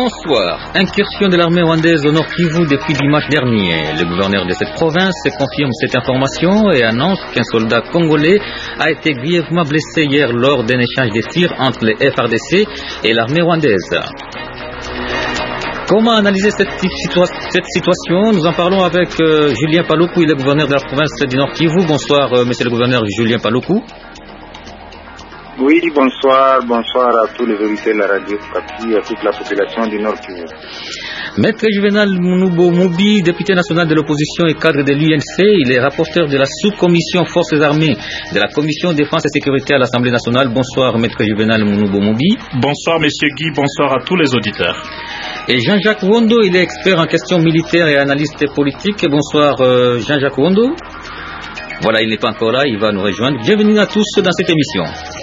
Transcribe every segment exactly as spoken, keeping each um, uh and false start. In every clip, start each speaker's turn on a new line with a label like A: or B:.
A: Bonsoir. Incursion de l'armée rwandaise au Nord Kivu depuis dimanche dernier. Le gouverneur de cette province confirme cette information et annonce qu'un soldat congolais a été grièvement blessé hier lors d'un échange de tirs entre les F R D C et l'armée rwandaise. Comment analyser cette, situa- cette situation? Nous en parlons avec euh, Julien Paluku, il est gouverneur de la province du Nord Kivu. Bonsoir, euh, monsieur le gouverneur Julien Paluku.
B: Oui, bonsoir, bonsoir à tous les auditeurs de la radio Kapi, à toute la population du Nord Kivu.
A: Maître Juvenal Mounoubo Moubi, député national de l'opposition et cadre de l'U N C, il est rapporteur de la sous-commission Forces armées de la commission défense et sécurité à l'Assemblée nationale. Bonsoir, Maître Juvenal Mounoubo Moubi.
C: Bonsoir, monsieur Guy, bonsoir à tous les auditeurs.
A: Et Jean-Jacques Wondo, il est expert en questions militaires et analyste politique. Bonsoir, euh, Jean-Jacques Wondo. Voilà, il n'est pas encore là, il va nous rejoindre. Bienvenue à tous dans cette émission.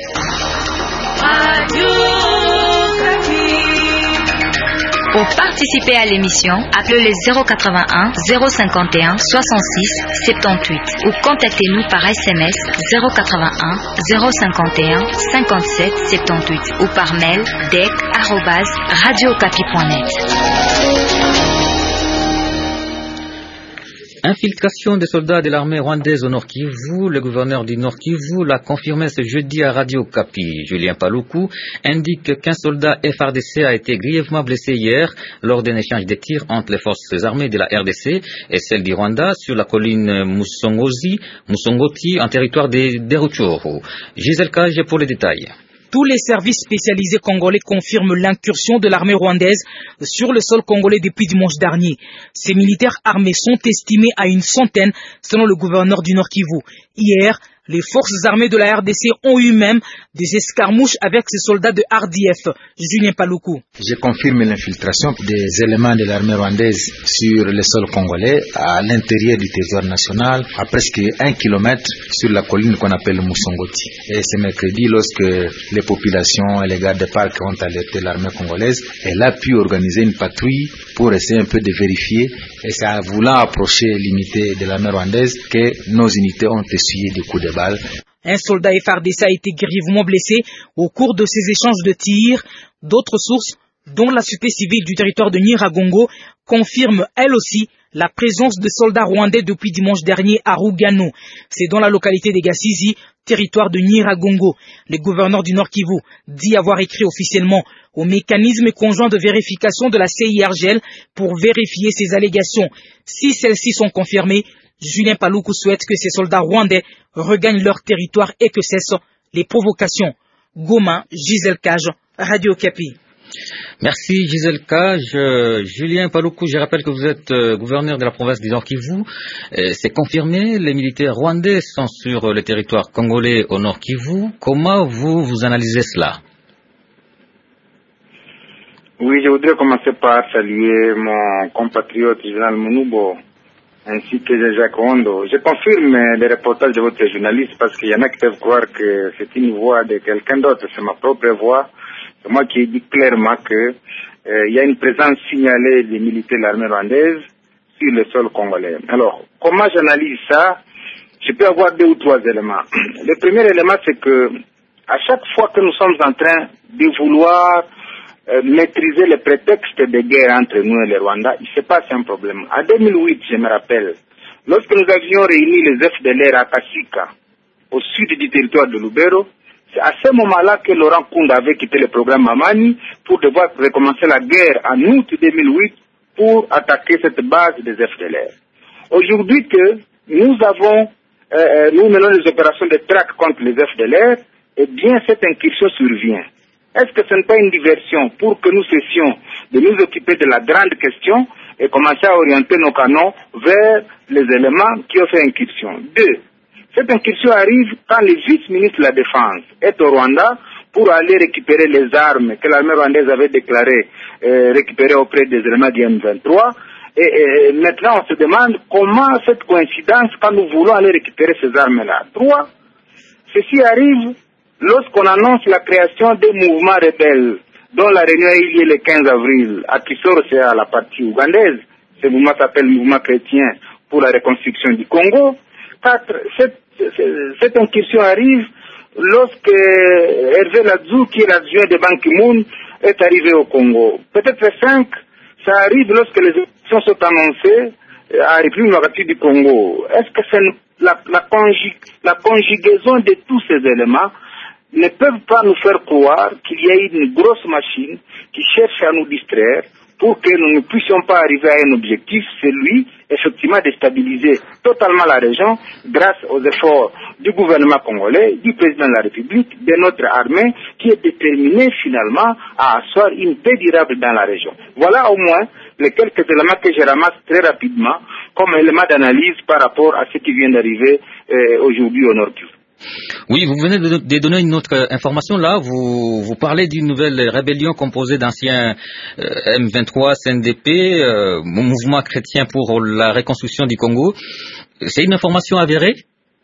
D: Pour participer à l'émission, appelez le zéro quatre-vingt-un zéro cinquante et un soixante-six soixante-dix-huit ou contactez-nous par S M S zéro quatre-vingt-un zéro cinquante et un cinquante-sept soixante-dix-huit ou par mail d e c arobase radiocapi point net.
A: Infiltration des soldats de l'armée rwandaise au Nord Kivu. Le gouverneur du Nord Kivu l'a confirmé ce jeudi à Radio Kapi. Julien Paluku indique qu'un soldat F R D C a été grièvement blessé hier lors d'un échange de tirs entre les forces armées de la R D C et celles du Rwanda sur la colline Musongozi, Musongoti en territoire des, des Rutshuru. Gisèle Cage pour les détails.
E: Tous les services spécialisés congolais confirment l'incursion de l'armée rwandaise sur le sol congolais depuis dimanche dernier. Ces militaires armés sont estimés à une centaine selon le gouverneur du Nord Kivu. Hier, les forces armées de la R D C ont eu même des escarmouches avec ces soldats de R D F. Julien Paluku.
F: Je confirme l'infiltration des éléments de l'armée rwandaise sur le sol congolais à l'intérieur du territoire national, à presque un kilomètre sur la colline qu'on appelle Musongoti. Et ce mercredi, lorsque les populations et les gardes de parc ont alerté l'armée congolaise, elle a pu organiser une patrouille pour essayer un peu de vérifier. Et c'est en voulant approcher l'unité de l'armée rwandaise que nos unités ont essuyé des coups de balle.
E: Un soldat F R D C a été grièvement blessé au cours de ces échanges de tirs. D'autres sources, dont la société civile du territoire de Nyiragongo, confirment elles aussi la présence de soldats rwandais depuis dimanche dernier à Rugano. C'est dans la localité de Gasizi, territoire de Nyiragongo. Le gouverneur du Nord Kivu dit avoir écrit officiellement au mécanisme conjoint de vérification de la C I R G L pour vérifier ces allégations. Si celles-ci sont confirmées, Julien Paluku souhaite que ces soldats rwandais regagnent leur territoire et que cessent les provocations. Goma, Gisèle Cage, Radio Kapi.
A: Merci Gisèle Cage. Euh, Julien Paluku, je rappelle que vous êtes euh, gouverneur de la province du Nord Kivu. Euh, c'est confirmé, les militaires rwandais sont sur le territoire congolais au Nord Kivu. Comment vous, vous analysez cela?
B: Oui, je voudrais commencer par saluer mon compatriote Juvenal Mounoubo ainsi que Jacques Wondo. Je confirme les reportages de votre journaliste parce qu'il y en a qui peuvent croire que c'est une voix de quelqu'un d'autre. C'est ma propre voix. C'est moi qui ai dit clairement que euh, il y a une présence signalée des militaires de l'armée rwandaise sur le sol congolais. Alors, comment j'analyse ça? Je peux avoir deux ou trois éléments. Le premier élément, c'est que à chaque fois que nous sommes en train de vouloir Euh, maîtriser les prétextes de guerre entre nous et le Rwanda, il se passe un problème. En deux mille huit, je me rappelle, lorsque nous avions réuni les F D L R à Kasika, au sud du territoire de Lubero, c'est à ce moment-là que Laurent Kunda avait quitté le programme Mamani pour devoir recommencer la guerre en août deux mille huit pour attaquer cette base des F D L R. Aujourd'hui que nous avons, euh, nous menons les opérations de traque contre les F D L R, eh bien cette incursion survient. Est-ce que ce n'est pas une diversion pour que nous cessions de nous occuper de la grande question et commencer à orienter nos canons vers les éléments qui ont fait incursion? Deux, cette incursion arrive quand le vice-ministre de la Défense est au Rwanda pour aller récupérer les armes que l'armée rwandaise avait déclarées euh, récupérées auprès des éléments du M vingt-trois. Et, et maintenant, on se demande comment cette coïncidence quand nous voulons aller récupérer ces armes-là. Trois, ceci arrive lorsqu'on annonce la création des mouvements rebelles, dont la réunion a eu lieu le quinze avril à Kisoro, c'est à la partie ougandaise. Ce mouvement s'appelle Mouvement chrétien pour la reconstruction du Congo. Quatre, cette, cette incursion arrive lorsque Hervé Ladzou, qui est l'adjoint de Ban Ki-moon, est arrivé au Congo. Peut-être le cinq, ça arrive lorsque les élections sont annoncées à la République démocratique du Congo. Est-ce que c'est la, la, conjug, la conjugaison de tous ces éléments ne peuvent pas nous faire croire qu'il y a une grosse machine qui cherche à nous distraire pour que nous ne puissions pas arriver à un objectif, celui, effectivement, de stabiliser totalement la région grâce aux efforts du gouvernement congolais, du président de la République, de notre armée, qui est déterminée finalement à asseoir une paix durable dans la région. Voilà au moins les quelques éléments que je ramasse très rapidement comme éléments d'analyse par rapport à ce qui vient d'arriver euh, aujourd'hui au Nord Kivu.
A: Oui, vous venez de, de donner une autre information là. Vous, vous parlez d'une nouvelle rébellion composée d'anciens euh, M vingt-trois, C N D P, euh, mouvement chrétien pour la reconstruction du Congo. C'est une information avérée?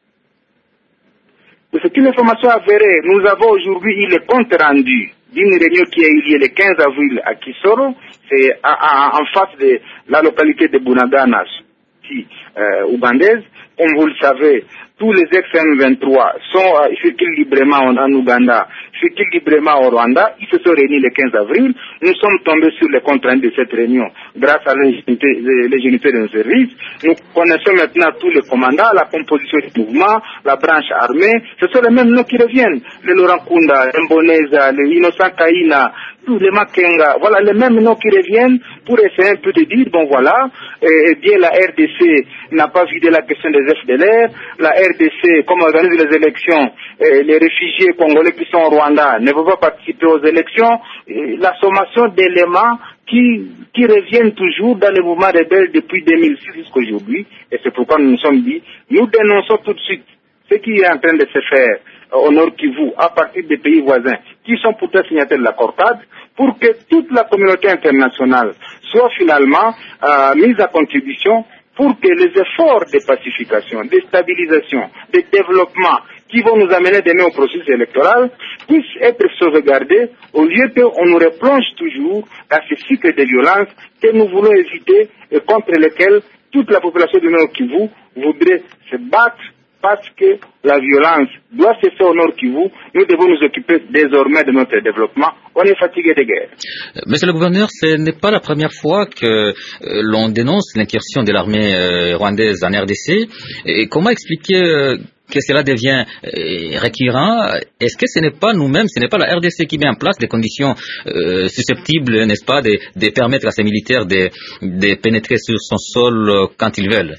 B: C'est une information avérée. Nous avons aujourd'hui eu le compte rendu d'une réunion qui a eu lieu le quinze avril à Kisoro. C'est à, à, en face de la localité de Bunagana, euh, ougandaise. Comme vous le savez, tous les ex-M vingt-trois sont euh, circulent librement en, en Ouganda, circulent librement au Rwanda. Ils se sont réunis le quinze avril. Nous sommes tombés sur le compte rendu de cette réunion grâce à l'ingéniosité de nos services. Nous connaissons maintenant tous les commandants, la composition du mouvement, la branche armée. Ce sont les mêmes noms qui reviennent. Le Laurent Kunda, le Mboneza, le Innocent Kaina, tous les Makenga. Voilà les mêmes noms qui reviennent pour essayer un peu de dire, bon voilà, eh bien la R D C n'a pas vidé la question des F D L R. La R D C, comme organise les élections, eh, les réfugiés congolais qui sont au Rwanda ne veulent pas participer aux élections. Eh, la sommation d'éléments qui, qui reviennent toujours dans le mouvement rebelle depuis deux mille six jusqu'à aujourd'hui. Et c'est pourquoi nous nous sommes dit, nous dénonçons tout de suite ce qui est en train de se faire au Nord Kivu à partir des pays voisins qui sont pourtant signataires de l'accord cadre pour que toute la communauté internationale soit finalement euh, mise à contribution pour que les efforts de pacification, de stabilisation, de développement qui vont nous amener demain au processus électoral puissent être sauvegardés au lieu qu'on nous replonge toujours dans ce cycle de violence que nous voulons éviter et contre lesquels toute la population du Nord Kivu voudrait se battre parce que la violence doit cesser au Nord Kivu. Nous devons nous occuper désormais de notre développement. On est fatigué de guerre.
A: Monsieur le gouverneur, ce n'est pas la première fois que euh, l'on dénonce l'incursion de l'armée euh, rwandaise en R D C. Et comment expliquer euh, que cela devient euh, récurrent? Est-ce que ce n'est pas nous-mêmes, ce n'est pas la R D C qui met en place des conditions euh, susceptibles, n'est-ce pas, de, de permettre à ces militaires de, de pénétrer sur son sol euh, quand ils veulent?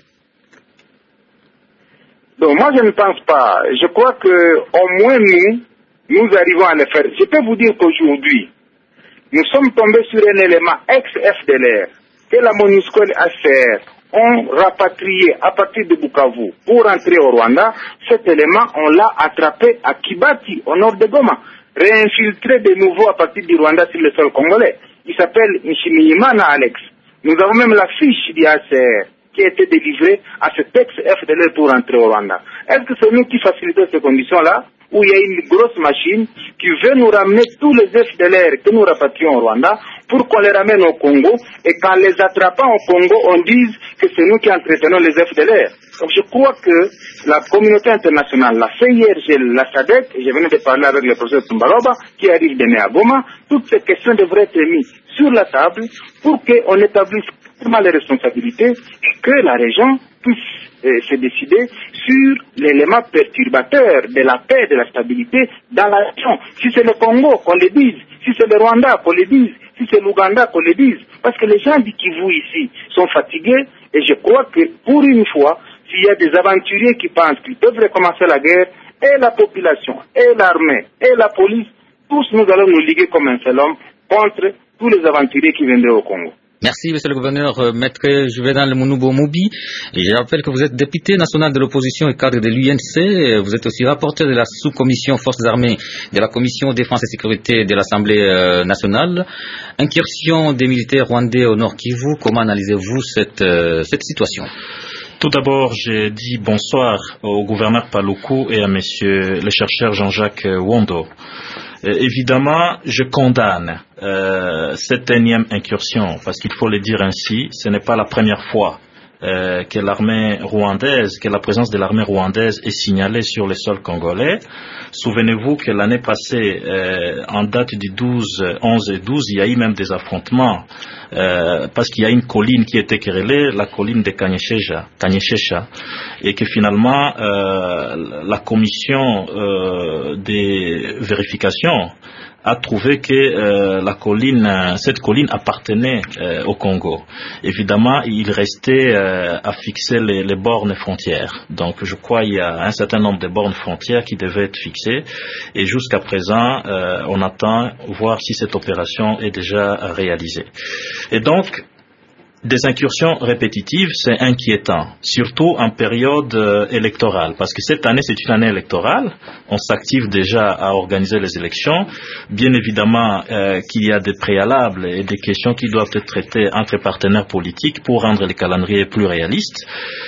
B: Donc moi je ne pense pas. Je crois que au moins nous, nous arrivons à le faire. Je peux vous dire qu'aujourd'hui, nous sommes tombés sur un élément ex-F D L R que la MONUSCO et H C R ont rapatrié à partir de Bukavu pour entrer au Rwanda. Cet élément, on l'a attrapé à Kibati, au nord de Goma, réinfiltré de nouveau à partir du Rwanda sur le sol congolais. Il s'appelle Nshimiyimana Alex. Nous avons même la fiche du H C R qui a été délivré à ce texte F D L R pour entrer au Rwanda. Est-ce que c'est nous qui fasilitons ces conditions-là, où il y a une grosse machine qui veut nous ramener tous les F D L R que nous rapatrions au Rwanda pour qu'on les ramène au Congo, et qu'en les attrapant au Congo, on dise que c'est nous qui entretenons les F D L R. Donc je crois que la communauté internationale, la C I R G, la S A D C, et je venais de parler avec le professeur Tumbaroba, qui arrive demain à Goma, toutes ces questions devraient être mises sur la table pour qu'on établisse les responsabilités et que la région puisse euh, se décider sur l'élément perturbateur de la paix, de la stabilité dans la région. Si c'est le Congo, qu'on le dise. Si c'est le Rwanda, qu'on le dise. Si c'est l'Ouganda, qu'on le dise. Parce que les gens du Kivu ici sont fatigués et je crois que pour une fois, s'il y a des aventuriers qui pensent qu'ils peuvent recommencer la guerre, et la population, et l'armée, et la police, tous nous allons nous liguer comme un seul homme contre tous les aventuriers qui viendraient au Congo.
A: Merci, monsieur le gouverneur, euh, maître Juvenal Mounoubo Moubi. Je rappelle que vous êtes député national de l'opposition et cadre de l'U N C. Vous êtes aussi rapporteur de la sous-commission forces armées de la commission défense et sécurité de l'Assemblée euh, nationale. Incursion des militaires rwandais au Nord Kivu, comment analysez-vous cette, euh, cette situation?
C: Tout d'abord, j'ai dit bonsoir au gouverneur Paluku et à monsieur le chercheur Jean-Jacques Wondo. Euh, évidemment, je condamne euh, cette énième incursion, parce qu'il faut le dire ainsi, ce n'est pas la première fois euh, que l'armée rwandaise, que la présence de l'armée rwandaise est signalée sur le sol congolais. Souvenez-vous que l'année passée, euh, en date du douze, onze et douze, il y a eu même des affrontements euh, parce qu'il y a une colline qui était querellée, la colline de Kanyeshesha, Kanyeshesha, et que finalement euh, la commission euh, des vérifications a trouvé que euh, la colline, cette colline appartenait euh, au Congo. Évidemment, il restait euh, à fixer les, les bornes frontières. Donc, je crois qu'il y a un certain nombre de bornes frontières qui devaient être fixées. Et jusqu'à présent, euh, on attend voir si cette opération est déjà réalisée. Et donc, des incursions répétitives, c'est inquiétant, surtout en période euh, électorale, parce que cette année, c'est une année électorale, on s'active déjà à organiser les élections, bien évidemment euh, qu'il y a des préalables et des questions qui doivent être traitées entre partenaires politiques pour rendre les calendriers plus réalistes,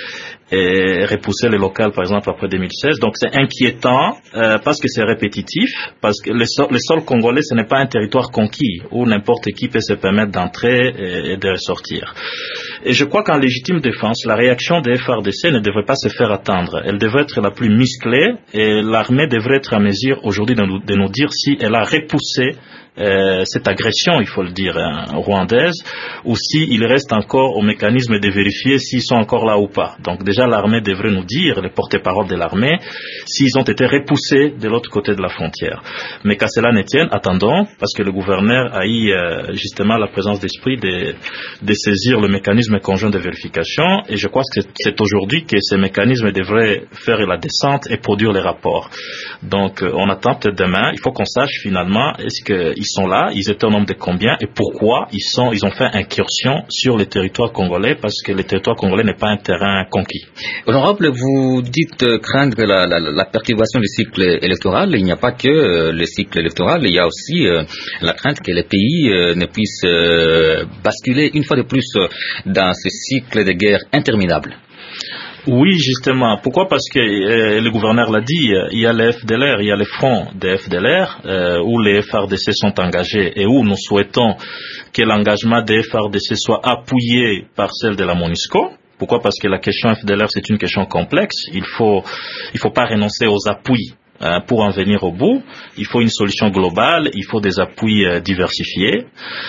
C: et repousser les locales, par exemple, après deux mille seize. Donc, c'est inquiétant euh, parce que c'est répétitif, parce que le sol, le sol congolais, ce n'est pas un territoire conquis où n'importe qui peut se permettre d'entrer et, et de ressortir. Et je crois qu'en légitime défense, la réaction des F R D C ne devrait pas se faire attendre. Elle devrait être la plus musclée et l'armée devrait être à mesure aujourd'hui de nous, de nous dire si elle a repoussé Euh, cette agression, il faut le dire, hein, rwandaise, ou s'il reste encore au mécanisme de vérifier s'ils sont encore là ou pas. Donc déjà l'armée devrait nous dire, les porte-paroles de l'armée, s'ils ont été repoussés de l'autre côté de la frontière. Mais qu'à cela ne tienne, attendons, parce que le gouverneur a eu euh, justement la présence d'esprit de, de saisir le mécanisme conjoint de vérification, et je crois que c'est, c'est aujourd'hui que ces mécanismes devraient faire la descente et produire les rapports. Donc euh, on attend peut-être demain, il faut qu'on sache finalement, est-ce que ils sont là, ils étaient au nombre de combien et pourquoi ils, sont, ils ont fait incursion sur le territoire congolais, parce que le territoire congolais n'est pas un terrain conquis.
A: Honorable, vous dites craindre la, la, la perturbation du cycle électoral. Il n'y a pas que euh, le cycle électoral, il y a aussi euh, la crainte que les pays euh, ne puissent euh, basculer une fois de plus euh, dans ce cycle de guerre interminable.
C: Oui, justement. Pourquoi? Parce que euh, le gouverneur l'a dit, il y a les F D L R, il y a les fronts des F D L R euh, où les F R D C sont engagés et où nous souhaitons que l'engagement des F R D C soit appuyé par celle de la MONUSCO. Pourquoi? Parce que la question F D L R, c'est une question complexe. Il faut, il faut pas renoncer aux appuis. Euh, pour en venir au bout, il faut une solution globale, il faut des appuis euh, diversifiés.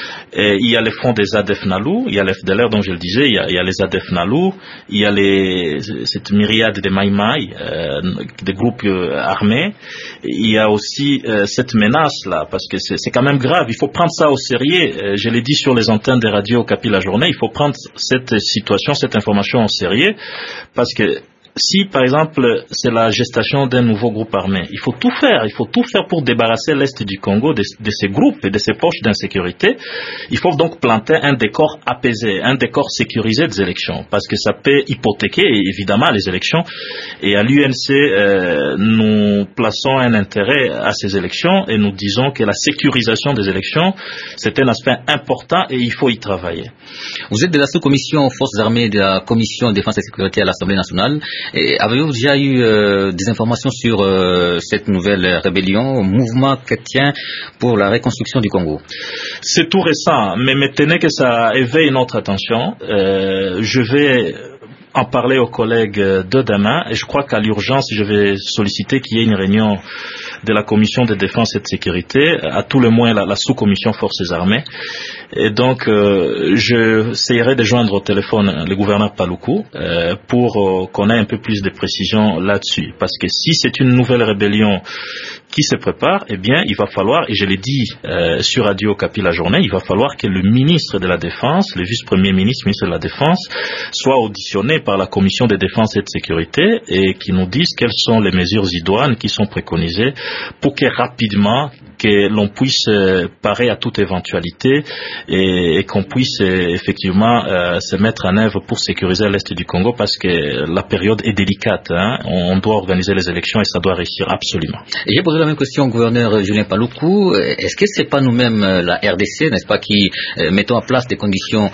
C: Et il y a les fonds des A D F Nalou, il y a l'F D L R dont je le disais, il y a, il y a les A D F Nalou, il y a les, cette myriade de Maïmaï, euh, des groupes euh, armés. Il y a aussi euh, cette menace-là, parce que c'est, c'est quand même grave, il faut prendre ça au sérieux. Euh, je l'ai dit sur les antennes des radios Okapi la journée, il faut prendre cette situation, cette information au sérieux, parce que si, par exemple, c'est la gestation d'un nouveau groupe armé, il faut tout faire, il faut tout faire pour débarrasser l'Est du Congo de, de ces groupes et de ces poches d'insécurité. Il faut donc planter un décor apaisé, un décor sécurisé des élections, parce que ça peut hypothéquer, évidemment, les élections. Et à l'U N C, euh, nous plaçons un intérêt à ces élections et nous disons que la sécurisation des élections, c'est un aspect important et il faut y travailler.
A: Vous êtes de la sous-commission Forces armées de la Commission Défense et Sécurité à l'Assemblée nationale. Et avez-vous déjà eu euh, des informations sur euh, cette nouvelle rébellion, mouvement chrétien pour la reconstruction du Congo?
C: C'est tout récent, mais maintenant que ça éveille notre attention, euh, je vais en parler aux collègues de demain, et je crois qu'à l'urgence, je vais solliciter qu'il y ait une réunion de la commission de défense et de sécurité, à tout le moins la, la sous-commission forces armées. Et donc, euh, je essayerai de joindre au téléphone le gouverneur Paluku euh, pour euh, qu'on ait un peu plus de précision là-dessus. Parce que si c'est une nouvelle rébellion qui se prépare, eh bien, il va falloir, et je l'ai dit euh, sur Radio Okapi la journée, il va falloir que le ministre de la Défense, le vice-premier ministre, ministre de la Défense, soit auditionné par la commission de défense et de sécurité et qui nous dise quelles sont les mesures idoines qui sont préconisées pour que rapidement que l'on puisse euh, parer à toute éventualité et, et qu'on puisse euh, effectivement euh, se mettre en œuvre pour sécuriser l'Est du Congo, parce que la période est délicate, hein. On doit organiser les élections et ça doit réussir absolument.
A: Et j'ai posé la même question au gouverneur Julien Paluku. Est-ce que c'est pas nous-mêmes, la R D C, n'est-ce pas, qui euh, mettons en place des conditions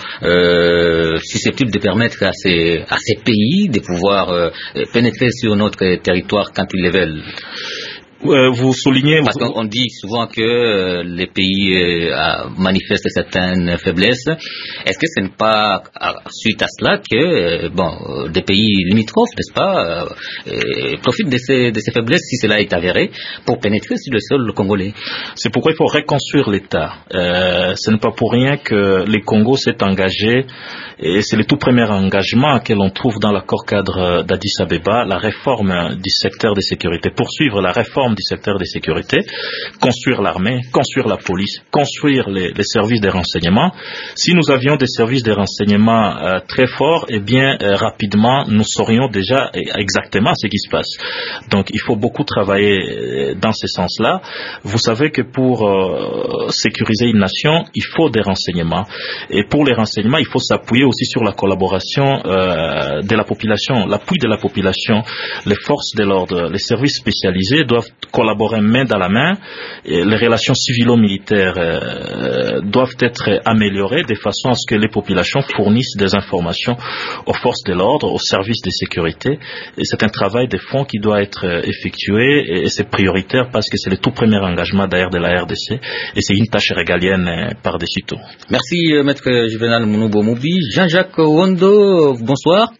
A: euh, susceptibles de permettre à ces, à ces pays de pouvoir euh, pénétrer sur notre territoire quand ils le veulent?
C: Euh, vous soulignez...
A: Parce vous... qu'on dit souvent que euh, les pays euh, manifestent certaines faiblesses. Est-ce que ce n'est pas à, suite à cela que euh, bon, des pays limitrophes, n'est-ce pas, euh, profitent de ces, de ces faiblesses, si cela est avéré, pour pénétrer sur le sol congolais?
C: C'est pourquoi il faut reconstruire l'État. Euh, ce n'est pas pour rien que les Congo s'est engagé, et c'est le tout premier engagement que l'on trouve dans l'accord cadre d'Addis Abeba, la réforme du secteur de sécurité, poursuivre la réforme du secteur de sécurité, construire l'armée, construire la police, construire les, les services de renseignement. Si nous avions des services de renseignement euh, très forts, eh bien euh, rapidement nous saurions déjà exactement ce qui se passe. Donc il faut beaucoup travailler dans ce sens-là. Vous savez que pour euh, sécuriser une nation, il faut des renseignements. Et pour les renseignements, il faut s'appuyer aussi sur la collaboration euh, de la population, l'appui de la population. Les forces de l'ordre, les services spécialisés doivent collaborer main dans la main. Et les relations civilo-militaires euh, doivent être améliorées de façon à ce que les populations fournissent des informations aux forces de l'ordre, aux services de sécurité. Et c'est un travail de fond qui doit être effectué et c'est prioritaire parce que c'est le tout premier engagement d'ailleurs de la R D C et c'est une tâche régalienne par-dessus tout.
A: Merci euh, maître Juvenal Mounoubo Moubi. Jean-Jacques Wondo, bonsoir.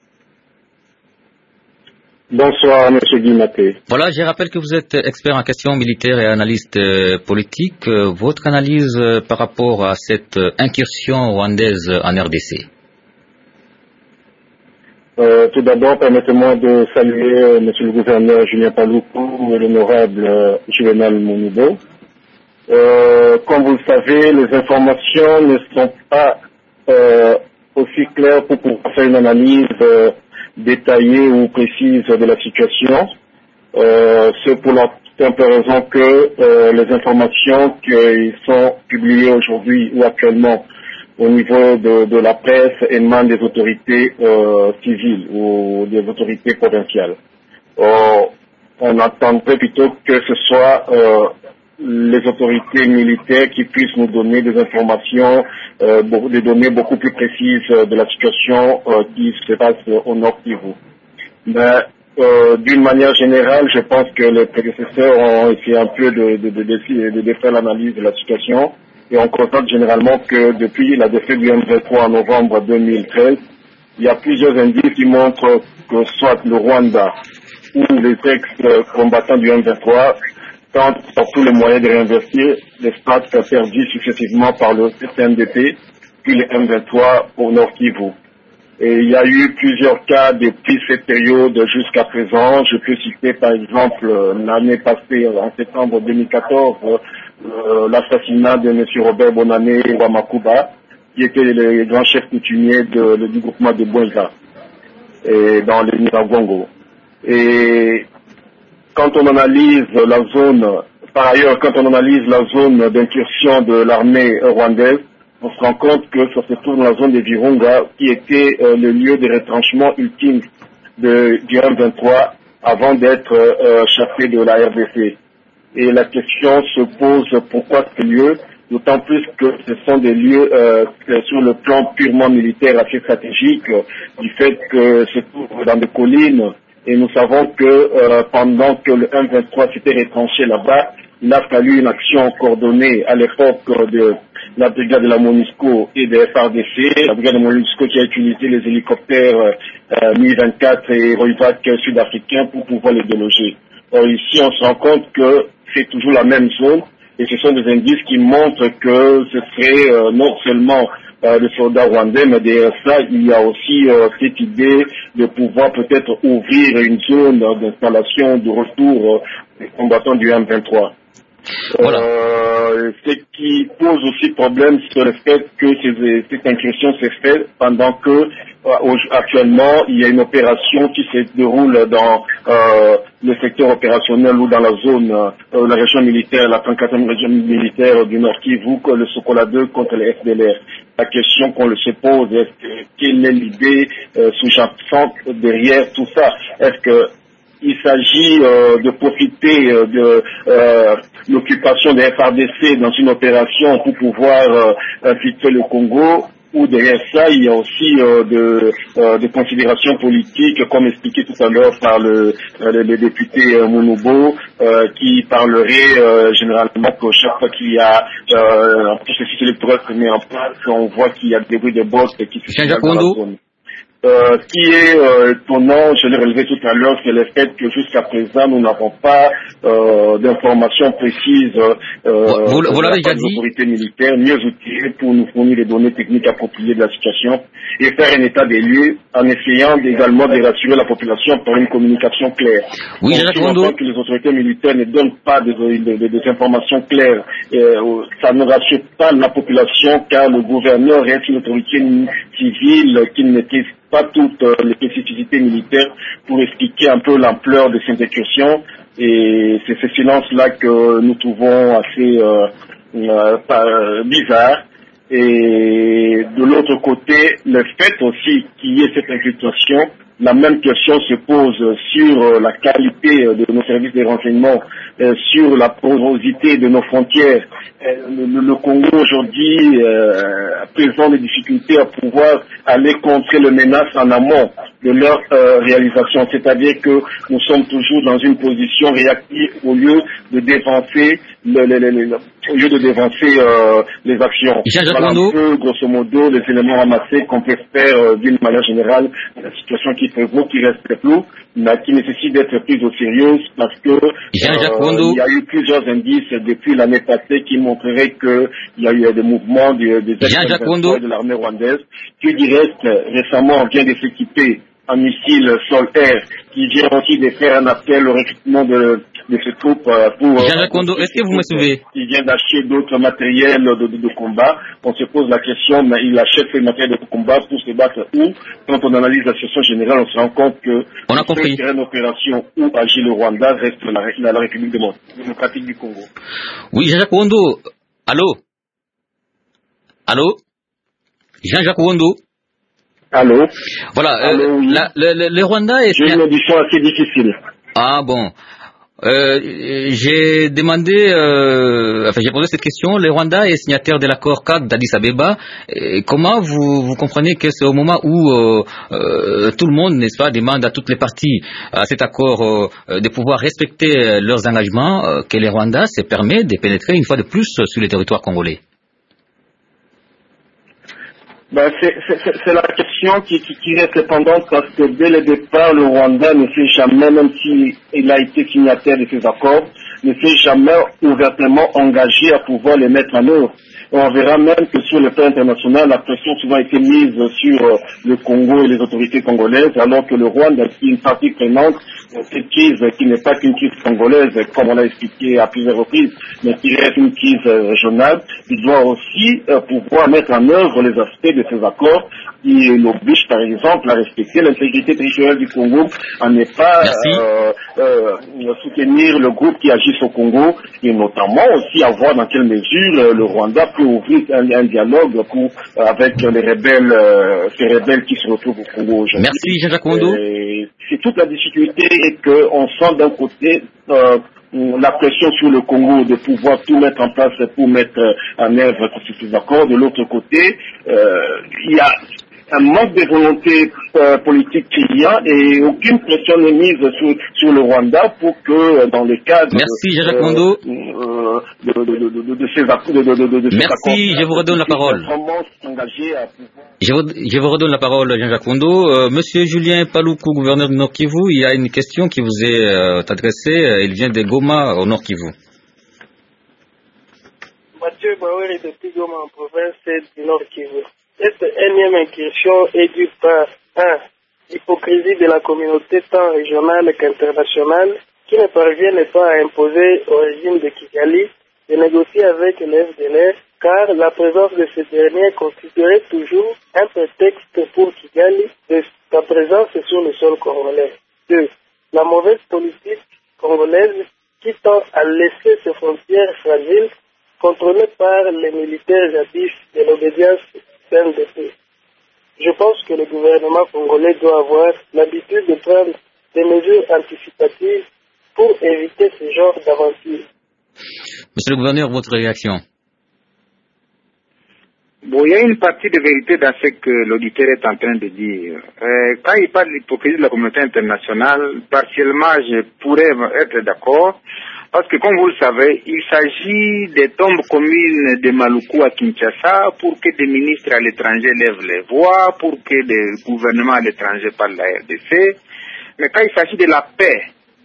G: Bonsoir, M. Guimaté.
A: Voilà, je rappelle que vous êtes expert en questions militaires et analyste euh, politique. Euh, votre analyse euh, par rapport à cette euh, incursion rwandaise en R D C?
G: Euh, tout d'abord, permettez-moi de saluer euh, M. le gouverneur Julien Paloukou et l'honorable euh, Juvenal Mounoubo. Euh, comme vous le savez, les informations ne sont pas euh, aussi claires pour pouvoir faire une analyse euh, détaillée ou précise de la situation. Euh, c'est pour la simple raison que euh, les informations qui sont publiées aujourd'hui ou actuellement au niveau de, de la presse émanent des autorités euh, civiles ou des autorités provinciales. Euh, on attendrait plutôt que ce soit euh, les autorités militaires qui puissent nous donner des informations, euh, des données beaucoup plus précises de la situation euh, qui se passe au Nord Kivu. Mais euh, d'une manière générale, je pense que les prédécesseurs ont essayé un peu de, de, de, de, de, de faire l'analyse de la situation. Et on constate généralement que depuis la défaite du M vingt-trois en novembre deux mille treize, il y a plusieurs indices qui montrent que soit le Rwanda ou les ex-combattants du M vingt-trois tentent par tous les moyens de réinvestir les strates perdus successivement par le C N D P puis le M vingt-trois au Nord Kivu. Et il y a eu plusieurs cas depuis cette période jusqu'à présent. Je peux citer par exemple l'année passée, en septembre deux mille quatorze, euh, l'assassinat de M. Robert Bonane Wamakuba, qui était le grand chef coutumier de, de, du groupement de Bwenza, et dans le Nyiragongo. Et quand on analyse la zone, par ailleurs, quand on analyse la zone d'incursion de l'armée rwandaise, on se rend compte que ça se trouve dans la zone de Virunga, qui était euh, le lieu de retranchement ultime de, du M vingt-trois avant d'être euh, chassé de la R D C. Et la question se pose pourquoi ce lieu, d'autant plus que ce sont des lieux euh, sur le plan purement militaire assez stratégique, euh, du fait que se trouve dans des collines. Et nous savons que euh, pendant que le M vingt-trois s'était retranché là-bas, il a fallu une action coordonnée à l'époque de la brigade de la MONUSCO et des F R D C, la brigade de la MONUSCO qui a utilisé les hélicoptères euh, Mi vingt-quatre et Royvac sud-africains pour pouvoir les déloger. Or ici, on se rend compte que c'est toujours la même zone et ce sont des indices qui montrent que ce serait euh, non seulement euh, les soldats rwandais, mais derrière ça, il y a aussi euh, cette idée de pouvoir peut-être ouvrir une zone d'installation de retour euh, des combattants du M vingt-trois. Voilà. Euh, ce qui pose aussi problème, c'est le fait que ces, cette incursion s'est faite pendant que euh, actuellement il y a une opération qui se déroule dans euh, le secteur opérationnel ou dans la zone, euh, la région militaire, la trente-quatrième région militaire du Nord Kivu, le Sokola deux contre les F D L R. La question qu'on se pose, est que, quelle est l'idée euh, sous-jacente derrière tout ça? Est-ce que il s'agit euh, de profiter euh, de euh, l'occupation des F R D C dans une opération pour pouvoir euh, infiltrer le Congo, ou derrière ça, il y a aussi euh, de, euh, des considérations politiques, comme expliqué tout à l'heure par le, le, le député euh, Mounoubo, euh, qui parlerait euh, généralement que chaque fois qu'il y a euh, un processus électoral qui se met en place, on voit qu'il y a des bruits de bottes qui se font dans la zone. Euh, ce qui est euh, étonnant, je l'ai relevé tout à l'heure, c'est le fait que jusqu'à présent, nous n'avons pas euh, d'informations précises euh,
A: vous, vous l'avez déjà
G: des autorités militaires, mieux outillées pour nous fournir les données techniques appropriées de la situation et faire un état des lieux en essayant également de rassurer la population par une communication claire.
A: Oui,
G: Donc, si on entend que les autorités militaires ne donnent pas des, des, des, des informations claires, euh, ça ne rassure pas la population car le gouverneur reste une autorité civile qui ne maîtrise pas toutes euh, les spécificités militaires pour expliquer un peu l'ampleur de cette incursion. Et c'est ce silence-là que nous trouvons assez euh, euh, euh, bizarre. Et de l'autre côté, le fait aussi qu'il y ait cette infiltration, la même question se pose sur euh, la qualité euh, de nos services de renseignement, euh, sur la porosité de nos frontières. Euh, le, le Congo aujourd'hui euh, présente des difficultés à pouvoir aller contrer le menace en amont de leur euh, réalisation, c'est-à-dire que nous sommes toujours dans une position réactive au lieu de dévancer le, le, le, le, au lieu de dévancer euh, les actions. Voilà un peu, grosso modo, les éléments ramassés qu'on peut faire euh, d'une manière générale, la situation qui prévaut, qui reste flou, mais qui nécessite d'être prise au sérieux parce que euh, il y a eu plusieurs indices depuis l'année passée qui montreraient qu'il y a eu des mouvements de, des ex-militaires de l'armée rwandaise qui, du reste, récemment vient de s'équiper en missiles sol-air, qui vient aussi de faire un appel au recrutement de, de ces troupes euh, pour...
A: Jean-Jacques Kondo, est-ce que vous me suivez?
G: Il vient d'acheter d'autres matériels de, de, de combat. On se pose la question, mais il achète ces matériels de combat pour se battre où? Quand on analyse la situation générale, on se rend compte que
A: on a compris.
G: Le terrain d'opération où agit le Rwanda reste la, la, la République démocratique du Congo.
A: Oui, Jean-Jacques Kondo. Allô? Allô? Jean-Jacques Kondo.
G: Allô?
A: Voilà,
G: Allô,
A: euh,
G: oui.
A: la, le, le, le Rwanda est...
G: J'ai une audition assez difficile.
A: Ah bon. Euh, j'ai demandé, euh, enfin j'ai posé cette question, le Rwanda est signataire de l'accord cadre d'Addis Abeba. Et comment vous, vous comprenez que c'est au moment où euh, euh, tout le monde, n'est-ce pas, demande à toutes les parties à cet accord euh, de pouvoir respecter leurs engagements, euh, que le Rwanda se permet de pénétrer une fois de plus sur le territoire congolais?
G: Ben, c'est, c'est, c'est la question qui, qui, qui reste pendante parce que dès le départ, le Rwanda ne s'est jamais, même s'il a été signataire de ces accords, ne s'est jamais ouvertement engagé à pouvoir les mettre en œuvre. Et on verra même que sur le plan international, la pression souvent a été mise sur euh, le Congo et les autorités congolaises, alors que le Rwanda, qui est une partie prenante, cette crise qui n'est pas qu'une crise congolaise, comme on l'a expliqué à plusieurs reprises, mais qui reste une crise euh, régionale, il doit aussi euh, pouvoir mettre en œuvre les aspects de ces accords qui l'obligent, par exemple, à respecter l'intégrité territoriale du Congo, à ne pas euh, euh, soutenir le groupe qui agit au Congo, et notamment aussi à voir dans quelle mesure euh, le Rwanda peut ouvrir un, un dialogue pour, euh, avec les rebelles, euh, ces rebelles qui se retrouvent au Congo aujourd'hui.
A: Merci, Jean-Jacques Kondo.
G: C'est toute la difficulté et qu'on sent d'un côté euh, la pression sur le Congo de pouvoir tout mettre en place pour mettre en œuvre ces accords. De l'autre côté, euh, il y a un manque de volonté euh, politique qu'il y a et aucune pression n'est mise sur, sur le Rwanda pour que dans le cadre
A: Merci, Jean-Jacques Kondo.
G: Euh, de, de, de, de, de ces accords de, de, de, de
A: Merci,
G: accords,
A: je vous redonne la parole. Je vous, je vous redonne la parole, Jean-Jacques Kondo. Euh, Monsieur Julien Paluku, gouverneur du Nord Kivu, il y a une question qui vous est euh, adressée. Il vient de Goma, au Nord Kivu.
H: Mathieu Baweri depuis Goma, en province du Nord Kivu. Cette énième incursion est due par un, l'hypocrisie de la communauté tant régionale qu'internationale qui ne parviennent pas à imposer au régime de Kigali de négocier avec le F D L R car la présence de ce dernier constituerait toujours un prétexte pour Kigali de sa présence sur le sol congolais. Deux, la mauvaise politique congolaise qui tend à laisser ses frontières fragiles contrôlées par les militaires jadis de l'obédience C N D P. Je pense que le gouvernement congolais doit avoir l'habitude de prendre des mesures anticipatives pour éviter ce genre d'aventure.
A: Monsieur le gouverneur, votre réaction?
B: Bon, il y a une partie de vérité dans ce que l'auditeur est en train de dire. Euh, quand il parle de l'hypocrisie de la communauté internationale, partiellement, je pourrais être d'accord, parce que comme vous le savez, il s'agit des tombes communes de Maluku à Kinshasa pour que des ministres à l'étranger lèvent les voix, pour que des gouvernements à l'étranger parlent de la R D C. Mais quand il s'agit de la paix,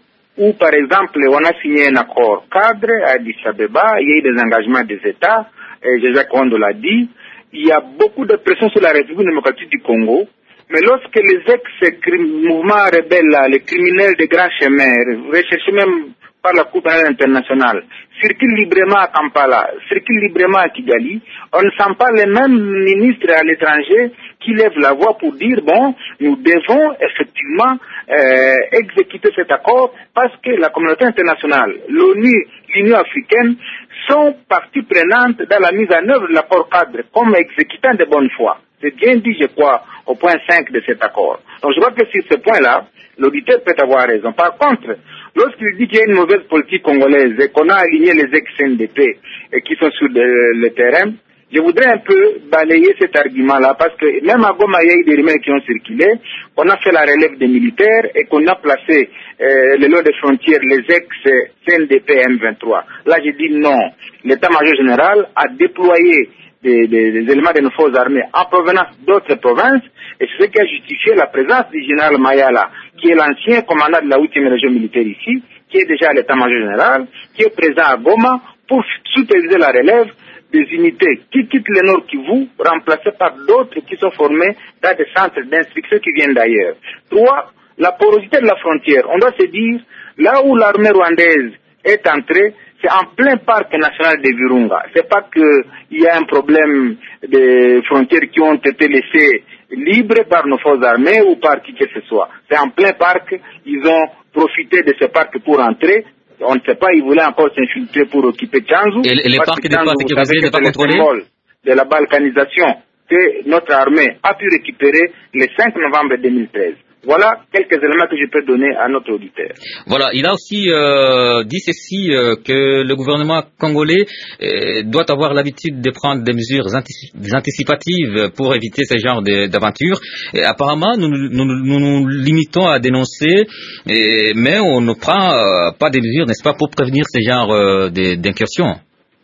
B: où par exemple on a signé un accord cadre à Addis Abeba, il y a eu des engagements des États, et Jacques Kondo l'a dit, il y a beaucoup de pression sur la République démocratique du Congo, mais lorsque les ex-mouvements rebelles, les criminels de grands chemins, recherchés même par la Cour pénale internationale, circulent librement à Kampala, circulent librement à Kigali, on ne sent pas les mêmes ministres à l'étranger qui lèvent la voix pour dire, bon, nous devons effectivement euh, exécuter cet accord parce que la communauté internationale, l'ONU, l'Union africaine, sont parties prenantes dans la mise en œuvre de l'accord cadre comme exécutant de bonne foi. C'est bien dit, je crois, au point cinq de cet accord. Donc je crois que sur ce point-là, l'auditeur peut avoir raison. Par contre, lorsqu'il dit qu'il y a une mauvaise politique congolaise et qu'on a aligné les ex-N D P et qui sont sur le, le terrain, je voudrais un peu balayer cet argument-là parce que même à Goma, il y a eu des rumeurs qui ont circulé, qu'on a fait la relève des militaires et qu'on a placé euh, le long des frontières les ex-N D P M vingt-trois. Là, je dis non. L'état-major général a déployé des, des, des éléments de nos forces armées en provenance d'autres provinces et c'est ce qui a justifié la présence du général Mayala, qui est l'ancien commandant de la huitième région militaire ici, qui est déjà à l'état-major général, qui est présent à Goma pour superviser la relève des unités qui quittent le Nord Kivu, remplacées par d'autres qui sont formés dans des centres d'instruction qui viennent d'ailleurs. Trois, la porosité de la frontière. On doit se dire, là où l'armée rwandaise est entrée, c'est en plein parc national de Virunga. C'est pas qu'il y a un problème de frontières qui ont été laissées libres par nos forces armées ou par qui que ce soit. C'est en plein parc, ils ont profité de ce parc pour entrer. On ne sait pas, ils voulaient encore s'infiltrer pour occuper Tchanzu.
A: Et, et les parcs n'étaient pas sécurisés, n'étaient pas contrôlés.
B: De la balkanisation que notre armée a pu récupérer le cinq novembre deux mille treize. Voilà quelques éléments que je peux donner à notre auditeur.
A: Voilà, il a aussi euh, dit ceci, euh, que le gouvernement congolais euh, doit avoir l'habitude de prendre des mesures anticip anticipatives pour éviter ce genre d'aventures. Apparemment, nous nous, nous nous nous limitons à dénoncer, et, mais on ne prend euh, pas des mesures, n'est-ce pas, pour prévenir ce genre euh, d'incursions.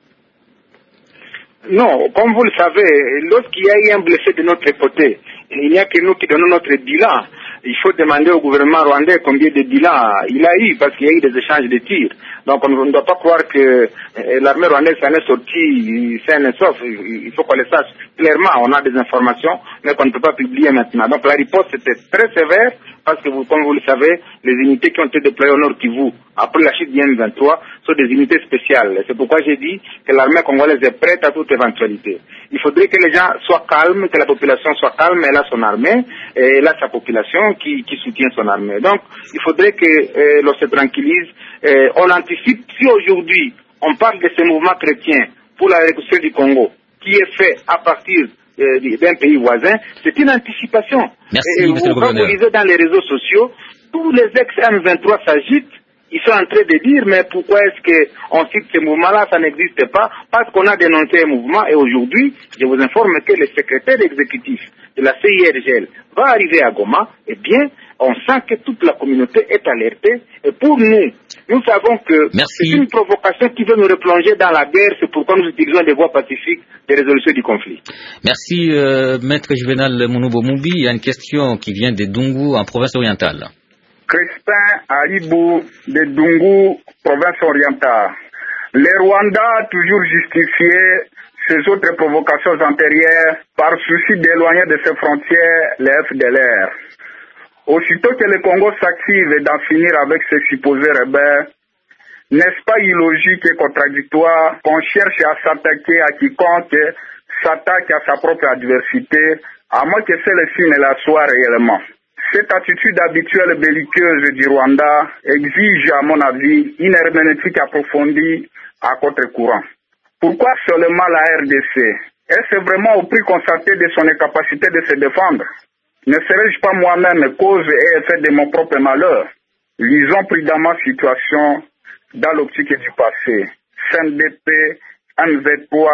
B: Non, comme vous le savez, lorsqu'il y a eu un blessé de notre côté, il n'y a que nous qui donnons notre bilan. Il faut demander au gouvernement rwandais combien de bilans il a eu, parce qu'il y a eu des échanges de tirs. Donc on ne doit pas croire que euh, l'armée rwandaise s'en est sortie saine et sauf. Il faut qu'on le sache clairement. On a des informations, mais qu'on ne peut pas publier maintenant. Donc la riposte était très sévère, parce que vous, comme vous le savez, les unités qui ont été déployées au Nord Kivu après la chute du M vingt-trois sont des unités spéciales. C'est pourquoi j'ai dit que l'armée congolaise est prête à toute éventualité. Il faudrait que les gens soient calmes, que la population soit calme. Elle a son armée, et elle a sa population qui, qui soutient son armée. Donc, il faudrait que euh, l'on se tranquillise. Euh, on anticipe, si aujourd'hui on parle de ce mouvement chrétien pour la reconstruction du Congo, qui est fait à partir euh, d'un pays voisin, c'est une anticipation.
A: Merci,
B: et
A: monsieur
B: vous,
A: le
B: quand vous lisez dans les réseaux sociaux, tous les ex-M vingt-trois s'agitent. Ils sont en train de dire, mais pourquoi est-ce qu'on cite ce mouvement-là, ça n'existe pas? Parce qu'on a dénoncé un mouvement, et aujourd'hui, je vous informe que le secrétaire exécutif de la C I R G L va arriver à Goma. Eh bien, on sent que toute la communauté est alertée, et pour nous, nous savons que c'est une provocation qui veut nous replonger dans la guerre, c'est pourquoi nous utilisons des voies pacifiques de résolution du conflit.
A: Merci, euh, Maître Juvenal Munubo Mumbi. Il y a une question qui vient de Dungu, en province orientale.
I: Crespin Aïbou de Dungu, province orientale. Le Rwanda a toujours justifié ces autres provocations antérieures par souci d'éloigner de ses frontières les F D L R. Aussitôt que le Congo s'active et d'en finir avec ses supposés rebelles, n'est-ce pas illogique et contradictoire qu'on cherche à s'attaquer à quiconque s'attaque à sa propre adversité, à moins que celle-ci ne la soit réellement? Cette attitude habituelle belliqueuse du Rwanda exige, à mon avis, une herméneutique approfondie à contre-courant. Pourquoi seulement la R D C? Est-ce vraiment au prix constaté de son incapacité de se défendre? Ne serais-je pas moi-même cause et effet de mon propre malheur? Lisons prudemment situation dans l'optique du passé. C N D P, M vingt-trois,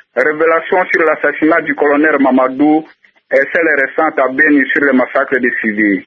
I: révélations sur l'assassinat du colonel Mamadou et celles récentes à Beni sur le massacre des civils.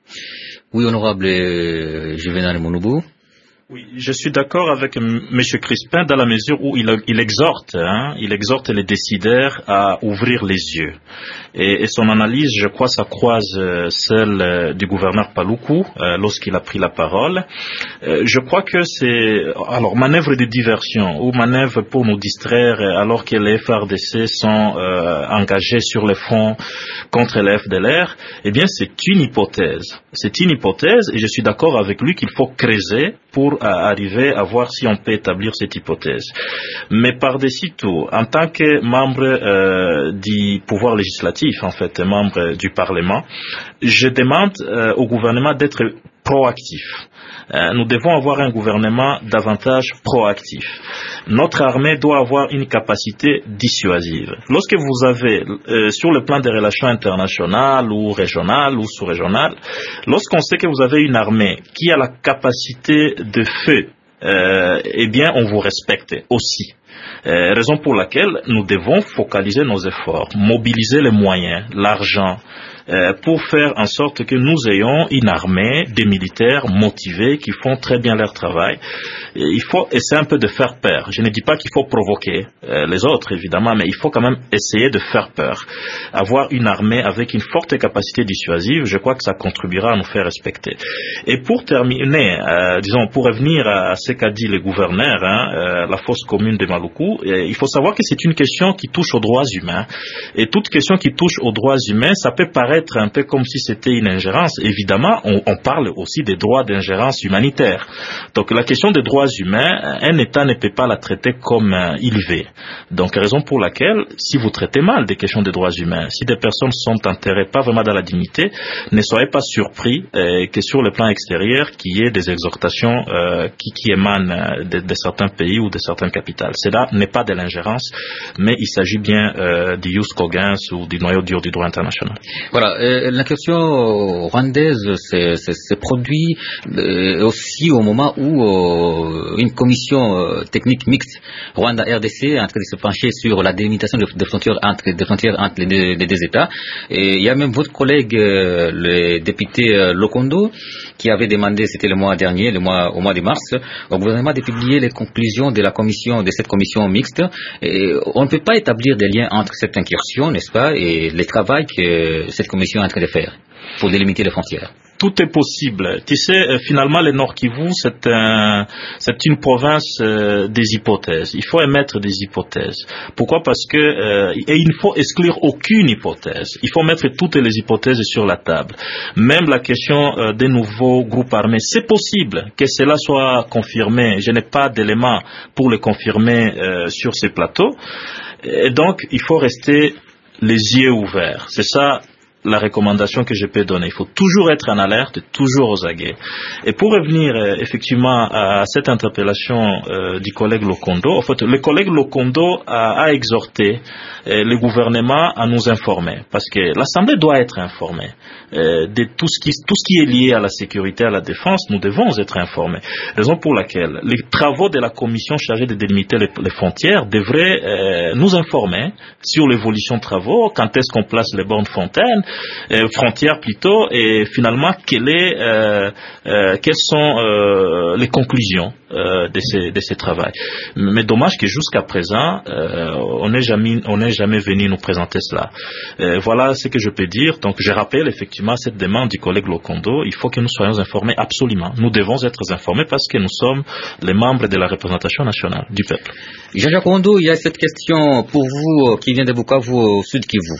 A: Oui, honorable euh, Juvenal Mounoubo.
C: Oui, je suis d'accord avec M. Crispin dans la mesure où il, il exhorte, hein, il exhorte les décideurs à ouvrir les yeux. Et, et son analyse, je crois, ça croise euh, celle euh, du gouverneur Paloukou euh, lorsqu'il a pris la parole. Euh, je crois que c'est, alors, manœuvre de diversion ou manœuvre pour nous distraire alors que les F R D C sont euh, engagés sur le front contre les F D L R. Eh bien, c'est une hypothèse. C'est une hypothèse et je suis d'accord avec lui qu'il faut creuser pour à arriver à voir si on peut établir cette hypothèse. Mais par-dessus tout, en tant que membre euh, du pouvoir législatif, en fait, membre du Parlement, je demande euh, au gouvernement d'être proactif. Euh, nous devons avoir un gouvernement davantage proactif. Notre armée doit avoir une capacité dissuasive. Lorsque vous avez, euh, sur le plan des relations internationales ou régionales ou sous-régionales, lorsqu'on sait que vous avez une armée qui a la capacité de feu, euh, eh bien, on vous respecte aussi. Euh, raison pour laquelle nous devons focaliser nos efforts, mobiliser les moyens, l'argent, Euh, pour faire en sorte que nous ayons une armée des militaires motivés qui font très bien leur travail. Et il faut essayer un peu de faire peur. Je ne dis pas qu'il faut provoquer euh, les autres, évidemment, mais il faut quand même essayer de faire peur. Avoir une armée avec une forte capacité dissuasive, je crois que ça contribuera à nous faire respecter. Et pour terminer, euh, disons, pour revenir à ce qu'a dit le gouverneur, hein, euh, la fosse commune de Maloukou, euh, il faut savoir que c'est une question qui touche aux droits humains. Et toute question qui touche aux droits humains, ça peut paraître être un peu comme si c'était une ingérence. Évidemment, on, on parle aussi des droits d'ingérence humanitaire. Donc la question des droits humains, un État ne peut pas la traiter comme euh, il veut. Donc raison pour laquelle, si vous traitez mal des questions des droits humains, si des personnes sont enterrées pas vraiment dans la dignité, ne soyez pas surpris euh, que sur le plan extérieur, qu'il y ait des exhortations euh, qui, qui émanent de, de certains pays ou de certaines capitales. Cela n'est pas de l'ingérence, mais il s'agit bien euh, du jus cogens ou du noyau dur du droit international.
A: Voilà. Euh, la question rwandaise s'est produite euh, aussi au moment où euh, une commission euh, technique mixte Rwanda-R D C est en train de se pencher sur la délimitation de, de frontières entre, de frontières entre les, deux, les deux États. Et il y a même votre collègue, euh, le député euh, Lokondo, qui avait demandé, c'était le mois dernier, le mois, au mois de mars, au gouvernement de publier les conclusions de la commission, de cette commission mixte. Et on ne peut pas établir des liens entre cette incursion, n'est-ce pas, et le travail que cette commission est en train de faire pour délimiter les frontières.
C: Tout est possible. Tu sais, finalement, le Nord Kivu, c'est un, c'est une province euh, des hypothèses. Il faut émettre des hypothèses. Pourquoi? Parce que euh, et il ne faut exclure aucune hypothèse. Il faut mettre toutes les hypothèses sur la table. Même la question euh, des nouveaux groupes armés, c'est possible que cela soit confirmé. Je n'ai pas d'éléments pour le confirmer euh, sur ces plateaux. Et donc, il faut rester les yeux ouverts. C'est ça la recommandation que je peux donner. Il faut toujours être en alerte, toujours aux aguets. Et pour revenir euh, effectivement à cette interpellation euh, du collègue Lokondo, en fait, le collègue Lokondo a, a exhorté euh, le gouvernement à nous informer, parce que l'Assemblée doit être informée euh, de tout ce qui, tout ce qui est lié à la sécurité, à la défense. Nous devons être informés. Raison pour laquelle les travaux de la commission chargée de délimiter les, les frontières devraient euh, nous informer sur l'évolution de travaux, quand est-ce qu'on place les bornes fontaines, Euh, frontières plutôt, et finalement quelle est, euh, euh, quelles sont euh, les conclusions euh, de ces de ces travaux. Mais dommage que jusqu'à présent euh, on n'est jamais on n'est jamais venu nous présenter cela. Euh, voilà ce que je peux dire. Donc je rappelle effectivement cette demande du collègue Lokondo. Il faut que nous soyons informés absolument. Nous devons être informés parce que nous sommes les membres de la représentation nationale du peuple.
A: Jean-Jacques Rondo, il y a cette question pour vous qui vient de Bukavu au sud Kivu.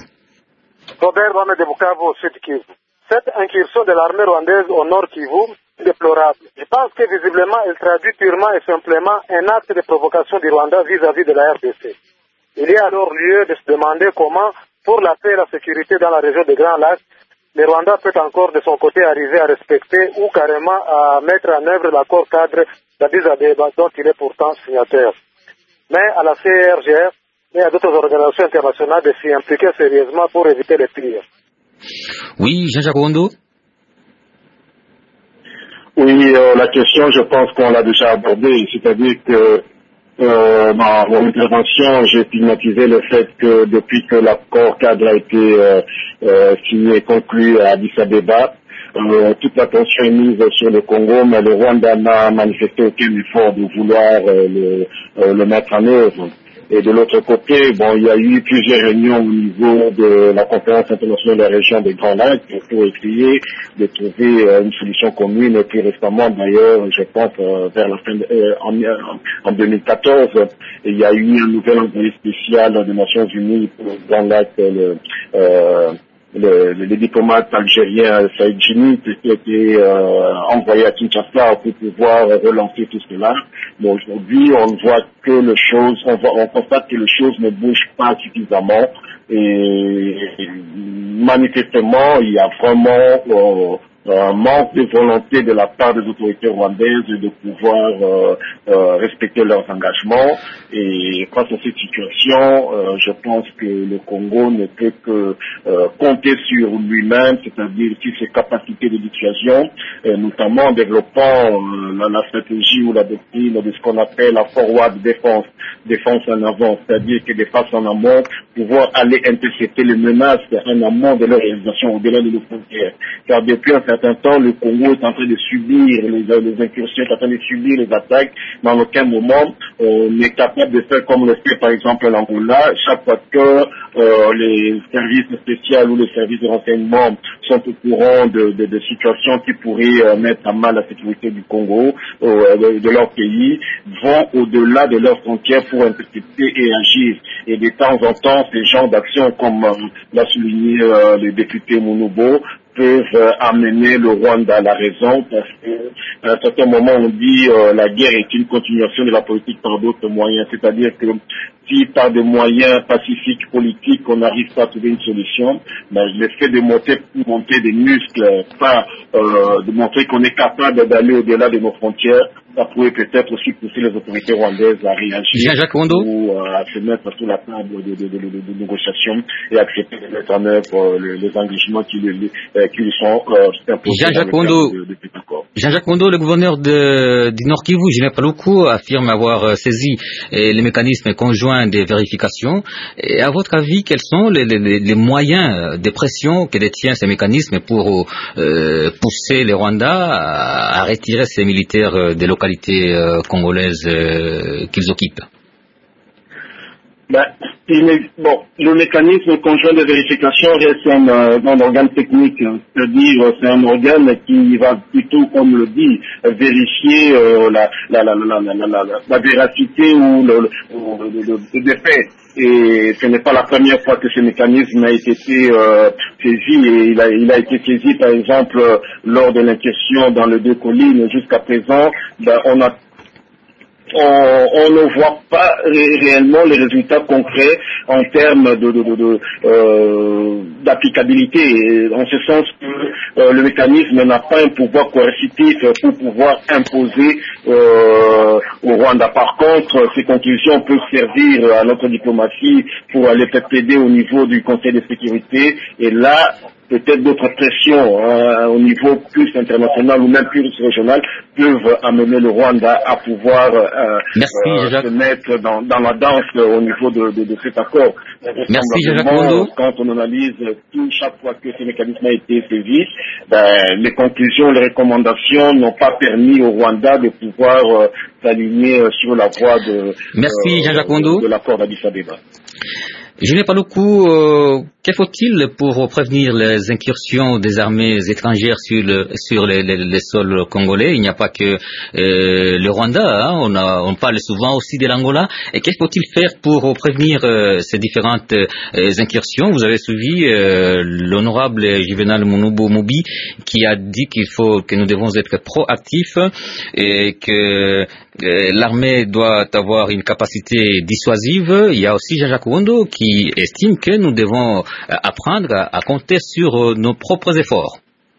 H: Robert Rwanda de Bukavu au sud Kivu. Cette incursion de l'armée rwandaise au nord Kivu est déplorable. Je pense que visiblement elle traduit purement et simplement un acte de provocation du Rwanda vis-à-vis de la R D C. Il y a alors lieu de se demander comment, pour la paix et la sécurité dans la région des Grands Lacs, le Rwanda peut encore de son côté arriver à respecter ou carrément à mettre en œuvre l'accord cadre d'Addis Abeba dont il est pourtant signataire. Mais à la C R G R et à d'autres organisations internationales de s'y impliquer sérieusement pour éviter les pires.
A: Oui, Jean-Jacques Rondo.
G: Oui, euh, la question, je pense qu'on l'a déjà abordée, c'est-à-dire que Euh, dans mon intervention, j'ai stigmatisé le fait que depuis que l'accord cadre a été euh, euh, signé et conclu à Addis Abeba, euh, toute l'attention est mise sur le Congo, mais le Rwanda n'a manifesté aucun effort de vouloir euh, le, euh, le mettre en œuvre. Et de l'autre côté, bon, il y a eu plusieurs réunions au niveau de la conférence internationale de la région des Grands Lacs pour essayer de trouver euh, une solution commune. Et plus récemment, d'ailleurs, je pense euh, vers la fin de, euh, en, en deux mille quatorze, il y a eu un nouvel envoyé spécial des Nations Unies pour les Grands Lacs, le, euh, le, le, le diplomate algérien Saïd Djinit, qui a été euh, envoyé à Kinshasa pour pouvoir relancer tout cela. Mais aujourd'hui, on voit que les choses, on, voit, on constate que les choses ne bougent pas suffisamment et, et manifestement, il y a vraiment euh, un manque de volonté de la part des autorités rwandaises de pouvoir euh, euh, respecter leurs engagements. Et face à cette situation, euh, je pense que le Congo ne peut que euh, compter sur lui-même, c'est-à-dire sur ses capacités de dissuasion, euh, notamment en développant euh, la, la stratégie ou la doctrine de ce qu'on appelle la forward défense, défense en avant, c'est-à-dire que des faces en amont, pouvoir aller intercepter les menaces en amont de leur réalisation au-delà de nos frontières. Car depuis un certain temps, le Congo est en train de subir les, les incursions, est en train de subir les attaques, mais en aucun moment on est capable de faire comme le fait par exemple l'Angola. Chaque fois que euh, les services spéciaux ou les services de renseignement sont au courant de, de, de situations qui pourraient euh, mettre à mal la sécurité du Congo, euh, de, de leur pays, vont au-delà de leurs frontières pour intercepter et agir. Et de temps en temps, ces genres d'actions, comme euh, l'a souligné euh, le député Munubo, peuvent euh, amener le Rwanda à la raison, parce qu'à un certain moment on dit euh, la guerre est une continuation de la politique par d'autres moyens, c'est-à-dire que si par des moyens pacifiques, politiques, on n'arrive pas à trouver une solution, ben, le fait de monter, monter des muscles, pas euh, de montrer qu'on est capable d'aller au-delà de nos frontières, ça pourrait peut-être aussi pousser les autorités rwandaises à réagir ou euh, à se mettre sur la table de, de, de, de, de négociation et accepter de mettre en œuvre euh, les, les engagements qui, les, euh, qui lui sont euh, imposés
A: Jean-Jacques
G: dans le
A: Kondo,
G: cadre de, de cet accord.
A: Jean-Jacques Kondo, le gouverneur de, du Nord Kivu, Julien Paluku, affirme avoir saisi eh, les mécanismes conjoints de vérification. Et à votre avis, quels sont les, les, les moyens de pression que détient ces mécanismes pour euh, pousser les Rwandais à, à retirer ces militaires des localités euh, congolaises euh, qu'ils occupent?
G: Ben, il est, bon, le mécanisme conjoint de vérification reste un, euh, un organe technique, hein. C'est-à-dire c'est un organe qui va plutôt, comme le dit, vérifier euh, la, la, la, la, la, la, la, la véracité ou le, le, le, le, le fait. Et ce n'est pas la première fois que ce mécanisme a été euh, saisi, et il a, il a été saisi par exemple lors de l'incursion dans les deux collines. Jusqu'à présent, ben, on a On, on ne voit pas ré- réellement les résultats concrets en termes de, de, de, de, euh, d'applicabilité, et en ce sens que euh, le mécanisme n'a pas un pouvoir coercitif pour pouvoir imposer euh, au Rwanda. Par contre, ces conclusions peuvent servir à notre diplomatie pour aller plaider au niveau du Conseil de sécurité, et là, peut-être d'autres pressions hein, au niveau plus international ou même plus régional peuvent amener le Rwanda à pouvoir euh,
A: Merci,
G: euh, se mettre dans, dans la danse au niveau de, de, de cet accord.
A: Merci, Jacques Kondo.
G: Quand on analyse tout, chaque fois que ce mécanisme a été saisi, ben, les conclusions, les recommandations n'ont pas permis au Rwanda de pouvoir euh, s'aligner sur la voie de,
A: Merci,
G: euh,
A: Jean-Jacques Kondo.
G: de l'accord d'Addis Abeba.
A: Je n'ai pas le coup. Euh, que faut-il pour prévenir les incursions des armées étrangères sur, le, sur les, les, les sols congolais? Il n'y a pas que euh, le Rwanda, hein, on, a, on parle souvent aussi de l'Angola. Et que faut-il faire pour prévenir euh, ces différentes euh, incursions? Vous avez suivi euh, l'honorable Juvenal Munubo Mobi qui a dit qu'il faut que nous devons être proactifs et que euh, l'armée doit avoir une capacité dissuasive. Il y a aussi Jean-Jacques Kondo qui estime que nous devons apprendre à, à compter sur nos propres efforts.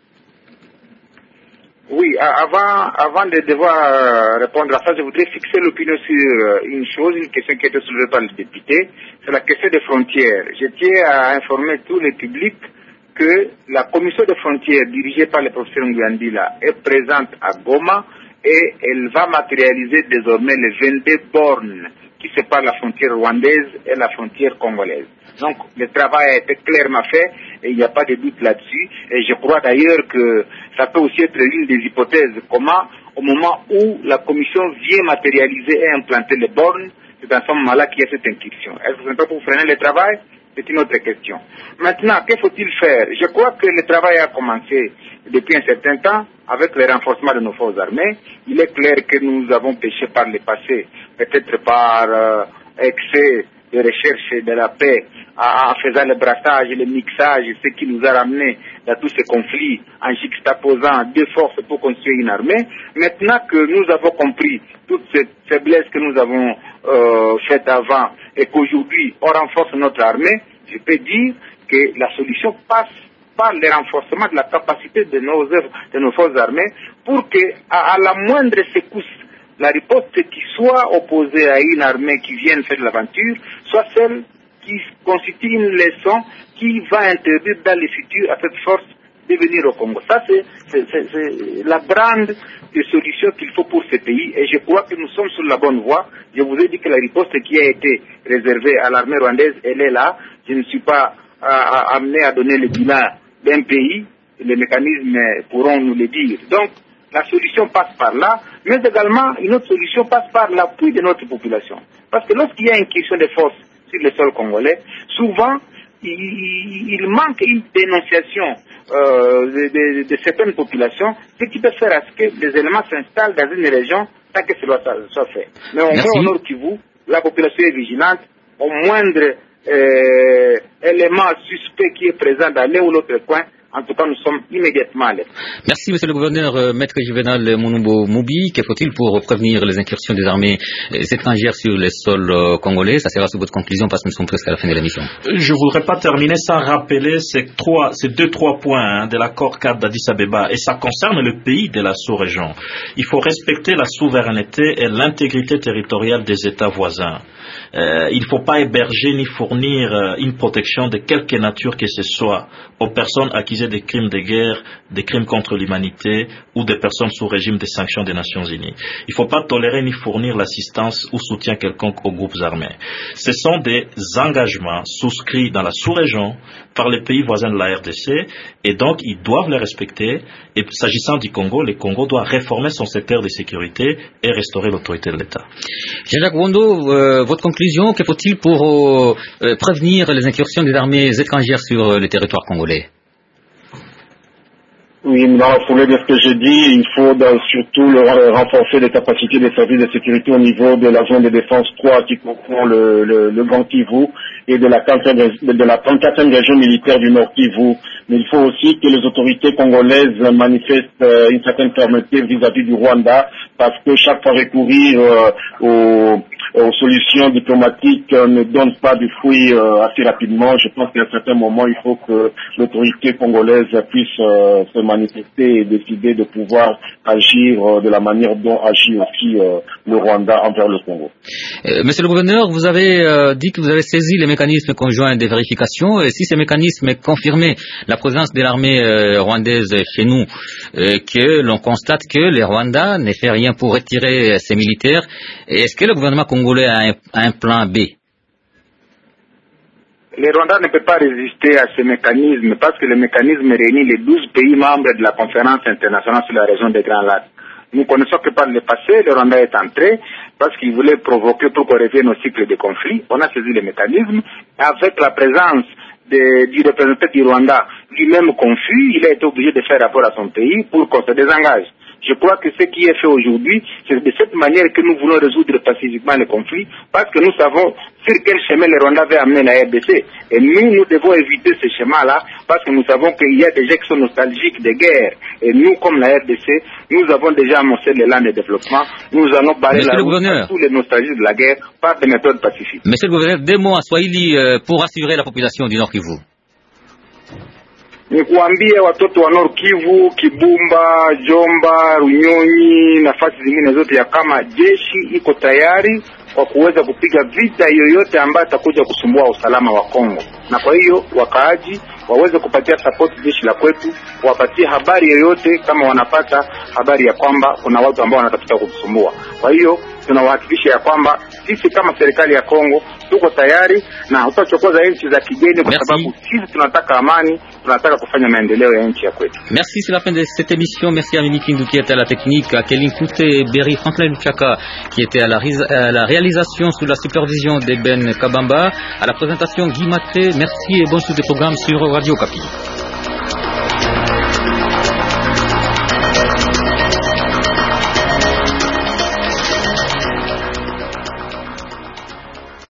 B: Oui, avant, avant de devoir répondre à ça, je voudrais fixer l'opinion sur une chose, une question qui a été soulevée par le député, c'est la question des frontières. Je tiens à informer tout le public que la commission des frontières dirigée par le professeur Nguyandila est présente à Goma et elle va matérialiser désormais les vingt-deux bornes qui séparent la frontière rwandaise et la frontière congolaise. Donc le travail a été clairement fait et il n'y a pas de doute là-dessus. Et je crois d'ailleurs que ça peut aussi être l'une des hypothèses. Comment, au moment où la commission vient matérialiser et implanter les bornes, c'est dans ce moment-là qu'il y a cette inquiétude. Est-ce que ce n'est pas pour freiner le travail? C'est une autre question. Maintenant, que faut-il faire? Je crois que le travail a commencé depuis un certain temps avec le renforcement de nos forces armées. Il est clair que nous avons péché par le passé, peut-être par euh, excès de recherche de la paix, en faisant le brassage et le mixage, ce qui nous a ramené dans tous ces conflits, en juxtaposant deux forces pour construire une armée. Maintenant que nous avons compris toutes ces faiblesses que nous avons euh, faites avant et qu'aujourd'hui on renforce notre armée, je peux dire que la solution passe par le renforcement de la capacité de nos œuvres, de nos forces armées, pour que à, à la moindre secousse, la riposte qui soit opposée à une armée qui vienne faire de l'aventure soit celle qui constitue une leçon qui va interdire dans le futur à cette force de venir au Congo. Ça, c'est, c'est, c'est, c'est la grande solution qu'il faut pour ce pays et je crois que nous sommes sur la bonne voie. Je vous ai dit que la riposte qui a été réservée à l'armée rwandaise, elle est là. Je ne suis pas euh, amené à donner le bilan d'un pays. Les mécanismes pourront nous le dire. Donc, la solution passe par là, mais également une autre solution passe par l'appui de notre population. Parce que lorsqu'il y a une question de force sur le sol congolais, souvent il, il manque une dénonciation euh, de, de, de certaines populations, ce qui peut faire à ce que les éléments s'installent dans une région sans que cela soit fait. Mais au moins au Nord Kivu, la population est vigilante, au moindre euh, élément suspect qui est présent dans l'un ou l'autre coin. En tout cas, nous sommes immédiatement alertes.
A: Merci, monsieur le gouverneur, euh, maître Juvenal Monumbo Moubi. Que faut-il pour prévenir les incursions des armées euh, étrangères sur les sols euh, congolais? Ça sera sous votre conclusion parce que nous sommes presque à la fin de l'émission.
C: Je ne voudrais pas terminer sans rappeler ces, trois, ces deux, trois points hein, de l'accord cadre d'Addis Abeba. Et ça concerne le pays de la sous-région. Il faut respecter la souveraineté et l'intégrité territoriale des États voisins. Euh, il ne faut pas héberger ni fournir euh, une protection de quelque nature que ce soit aux personnes accusées de crimes de guerre, des crimes contre l'humanité ou des personnes sous régime de sanctions des Nations Unies. Il ne faut pas tolérer ni fournir l'assistance ou soutien quelconque aux groupes armés. Ce sont des engagements souscrits dans la sous-région par les pays voisins de la R D C et donc ils doivent les respecter. Et s'agissant du Congo, le Congo doit réformer son secteur de sécurité et restaurer l'autorité de l'État.
A: Jean-Jacques Wondo, euh, votre conclusion, que faut-il pour euh, prévenir les incursions des armées étrangères sur euh, le territoire congolais?
G: Oui, dans la foulée de ce que j'ai dit, il faut dans, surtout le, renforcer les capacités des services de sécurité au niveau de la zone de défense trois qui comprend le, le, le Grand Kivu et de la trente-quatrième région militaire du Nord Kivu. Mais il faut aussi que les autorités congolaises manifestent euh, une certaine fermeté vis-à-vis du Rwanda parce que chaque fois recourir euh, aux, aux solutions diplomatiques euh, ne donne pas du fruit euh, assez rapidement. Je pense qu'à un certain moment, il faut que l'autorité congolaise puisse euh, se manifester et décider de pouvoir agir euh, de la manière dont agit aussi euh, le Rwanda envers le Congo.
A: Euh, monsieur le gouverneur, vous avez euh, dit que vous avez saisi les mécanismes conjoints de vérification et si ces mécanismes confirmaient la présence de l'armée euh, rwandaise chez nous, euh, que l'on constate que le Rwanda ne fait rien pour retirer ses militaires, est-ce que le gouvernement congolais a un, a un plan B?
B: Le Rwanda ne peut pas résister à ce mécanisme parce que le mécanisme réunit les douze pays membres de la conférence internationale sur la région des Grands Lacs. Nous connaissons que par le passé, le Rwanda est entré parce qu'il voulait provoquer pour qu'on revienne au cycle de conflit. On a saisi le mécanisme avec la présence de, du représentant du Rwanda lui-même confus. Il a été obligé de faire rapport à son pays pour qu'on se désengage. Je crois que ce qui est fait aujourd'hui, c'est de cette manière que nous voulons résoudre pacifiquement le conflit, parce que nous savons sur quel chemin le Rwanda veut amener la R D C. Et nous, nous devons éviter ce schéma-là, parce que nous savons qu'il y a des gens qui sont nostalgiques de guerre. Et nous, comme la R D C, nous avons déjà amorcé l'élan de développement. Nous allons barrer la route à tous les nostalgiques de la guerre par des méthodes pacifiques.
A: Monsieur le gouverneur, deux mots à Swahili euh, pour assurer la population du Nord Kivu.
B: Ni kuambia watoto wa Nord Kivu, Kibumba, Jomba, Runyonyi, nafasi zingine zote ya kama jeshi iko tayari kwa kuweza kupiga vita yoyote ambayo itakuja kusumbua usalama wa Kongo. Na kwa hiyo wakaaji waweze kupatia support jeshi la kwetu, wapatie habari yoyote kama wanapata habari ya kwamba kuna watu ambao wanatafuta kutusumbua. Kwa hiyo tunawahakikisha ya kwamba sisi kama serikali ya Kongo tuko tayari na hatutachokoza nchi za kigeni, kwa sababu sisi tunataka amani, tunataka kufanya maendeleo ya nchi ya kwetu.
A: Merci, c'est la fin de cette émission. Merci à Mimi Kindu qui était à la technique, à Kelin Kouté, Berry Franklin Luchaka qui était à la, à la réalisation sous la supervision d'Eben Kabamba, à la présentation Guy Matré. Merci et bonne suite des programmes sur Radio Kapi.